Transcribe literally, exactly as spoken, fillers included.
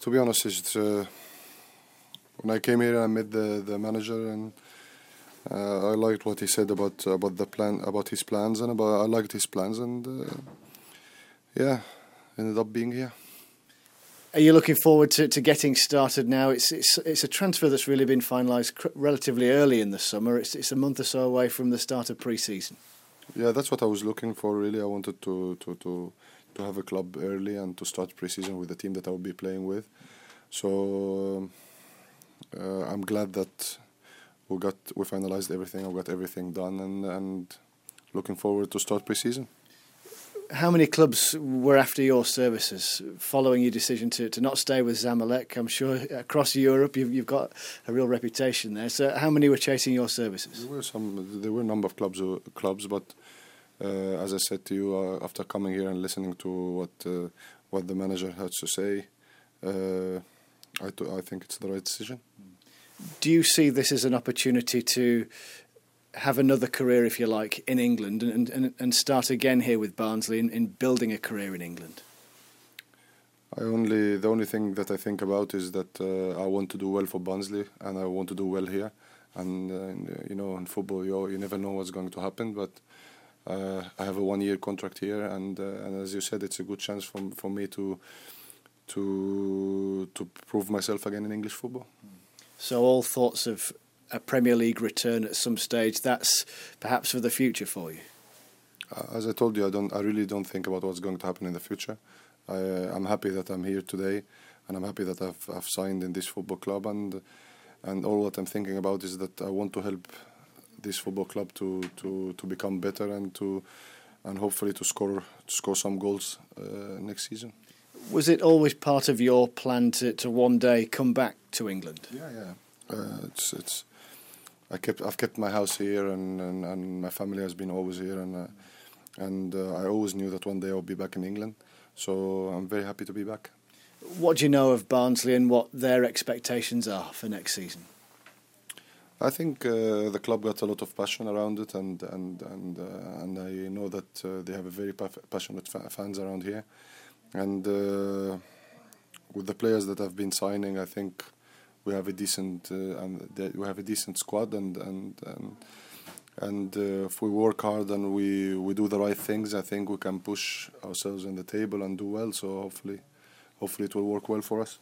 to be honest, it's, uh, when I came here, I met the, the manager, and uh, I liked what he said about about the plan, about his plans, and about I liked his plans, and uh, yeah, ended up being here. Are you looking forward to, to getting started now? It's it's it's a transfer that's really been finalised cr- relatively early in the summer. It's it's a month or so away from the start of pre-season. Yeah, that's what I was looking for. Really, I wanted to to to, to have a club early and to start pre-season with the team that I will be playing with. So uh, I'm glad that we got we finalised everything. We got everything done, and and looking forward to start pre-season. How many clubs were after your services following your decision to, to not stay with Zamalek? I'm sure across Europe you've, you've got a real reputation there. So how many were chasing your services? There were some. There were a number of clubs, uh, clubs, but uh, as I said to you, uh, after coming here and listening to what uh, what the manager had to say, uh, I, th- I think it's the right decision. Do you see this as an opportunity to have another career, if you like, in England and and, and start again here with Barnsley in, in building a career in England? I only the only thing that I think about is that uh, I want to do well for Barnsley, and I want to do well here. And uh, you know, in football, you you never know what's going to happen. But uh, I have a one-year contract here, and uh, and as you said, it's a good chance for for me to to to prove myself again in English football. So all thoughts of a Premier League return at some stage, that's perhaps for the future for you? Uh, as I told you, I don't. I really don't think about what's going to happen in the future. I, uh, I'm happy that I'm here today, and I'm happy that I've, I've signed in this football club, and and all what I'm thinking about is that I want to help this football club to, to, to become better and to and hopefully to score to score some goals uh, next season. Was it always part of your plan to, to one day come back to England? Yeah, yeah. Uh, it's it's. I kept I've kept my house here, and, and, and my family has been always here, and uh, and uh, I always knew that one day I'll be back in England. So I'm very happy to be back. What do you know of Barnsley and what their expectations are for next season? I think uh, the club got a lot of passion around it, and and and uh, and I know that uh, they have a very pa- passionate fa- fans around here, and uh, with the players that have been signing, I think we have a decent uh, and we have a decent squad, and and and, and uh, if we work hard and we, we do the right things, I think we can push ourselves in the table and do well. So hopefully, hopefully it will work well for us.